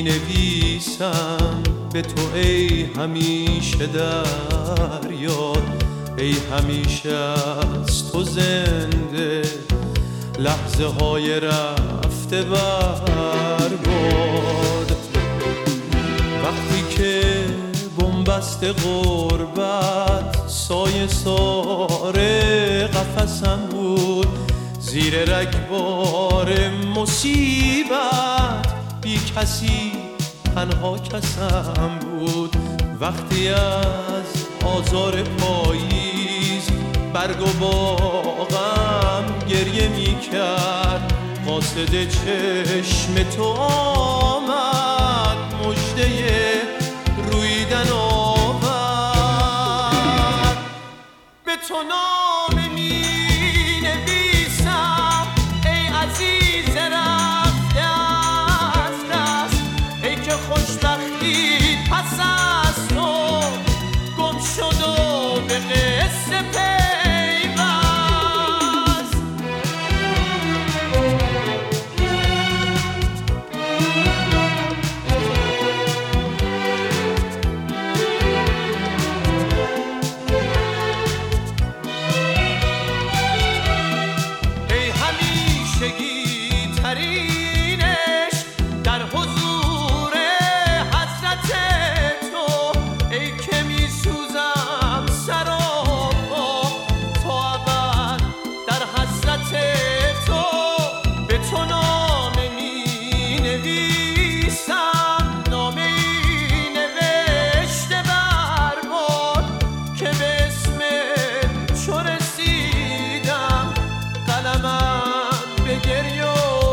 نویسم به تو ای همیشه در یاد، ای همیشه از تو زنده لحظه های رفته برباد. وقتی که بنبست غربت سایه سار قفسم بود، زیر رگبار مصیبت بی کسی تنها کسم بود. وقتی از آزار پاییز برگ و باغم گریه می کرد، قاصد چشم تو آمد مژده رویدن آورد. به تو نامه می نویسم ای عزیز رفته از دست، ای که خوشبختی پس از تو گم شد و به قصه پیوست. ای همیشگی ترینش در حضور حضرت تو، ای که می سوزم سراپا تا ابد در حضرت تو. به تو نامه می نویسم، نامه ای نوشته برباد که به اسم چو رسیدم قلمم به گریه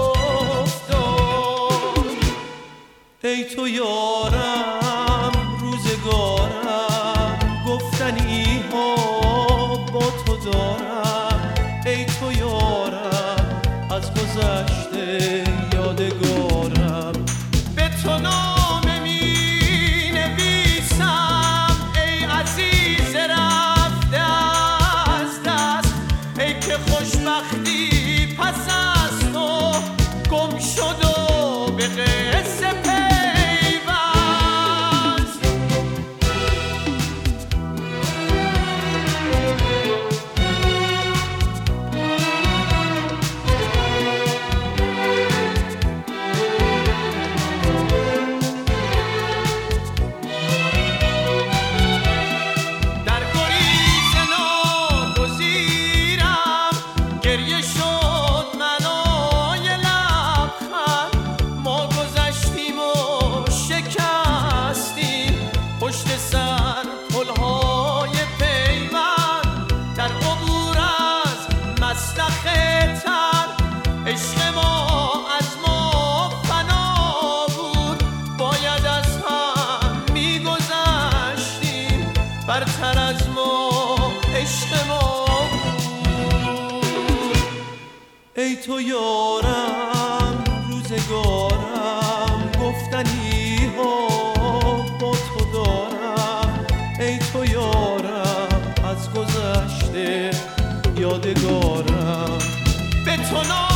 افتاد. ای تو یارم روزگارم، گفتنی ها با تو دارم. ای تو یارم از گذشته یادگارم. به تو نامه می نویسم ای عزیز رفته از دست، ای که خوشبختی پس از تو گم شد و به قصه پیوست. در گریز ناگزیرم گریه شد منای لبخند، ما گذشتیم و شکستیم پشت سر پلهای پیوند. در عبور از مسلخ تر عشق ما از ما فنا بود، باید از هم میگذشتیم برتر از ما عشق ما بود. ای تو یارم روزگارم، گفتنی ها با تو دارم. ای تو یارم از گذشته یادگارم. به تو